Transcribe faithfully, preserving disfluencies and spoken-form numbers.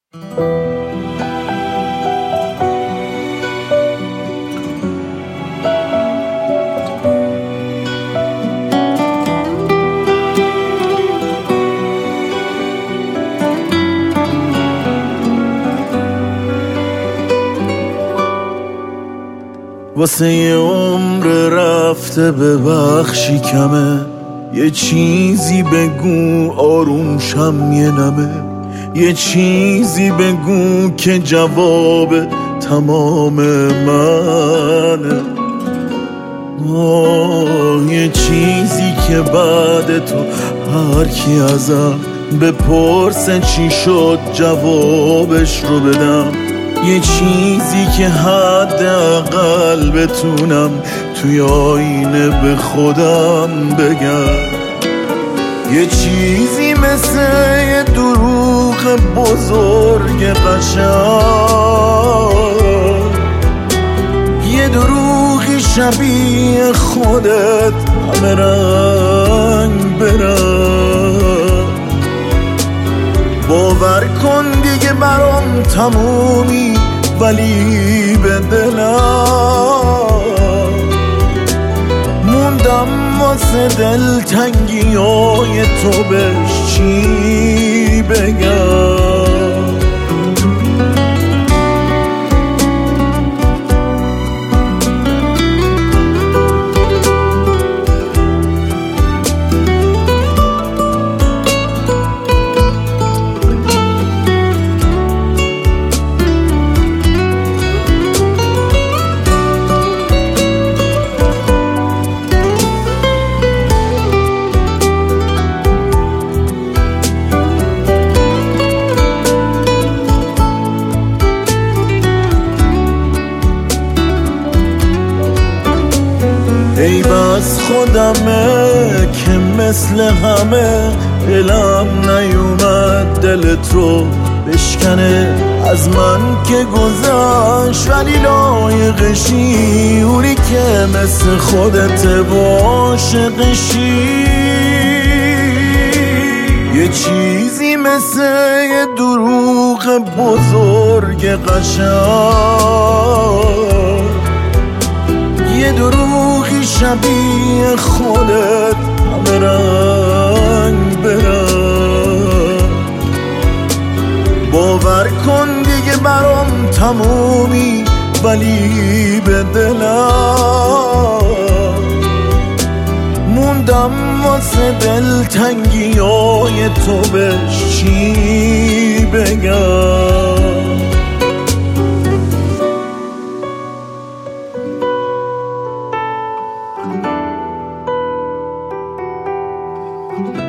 واسه یه عمر رفته ببخشی کمه، یه چیزی بگو آروم شم یه نمه، یه چیزی بگو که جواب تمام منه. آه یه چیزی که بعد تو هر کی ازم بپرسه چی شد جوابش رو بدم، یه چیزی که حداقل بتونم توی آینه به خودم بگم، یه چیزی مثل یه دروغ بزرگ قشنگ، یه دروغی شبیه خودت همه رنگ برنگ. باور کن دیگه برام تمومی، ولی به دلم موندم واسه دلتنگی های تو بهش چی بگم. ای بس خودمه که مثل همه دلم نیومد دلت رو بشکنه، از من که گذشت ولی لایقشی، اونی که مثل خودت عاشقشی. یه چیزی مثل یه دروغ بزرگ قشنگ، یه دروغی شبیه خودت همه رنگ برنگ. باور کن دیگه برام تمومی، ولی به دلم موندم واسه دلتنگی های تو بهش چی بگم.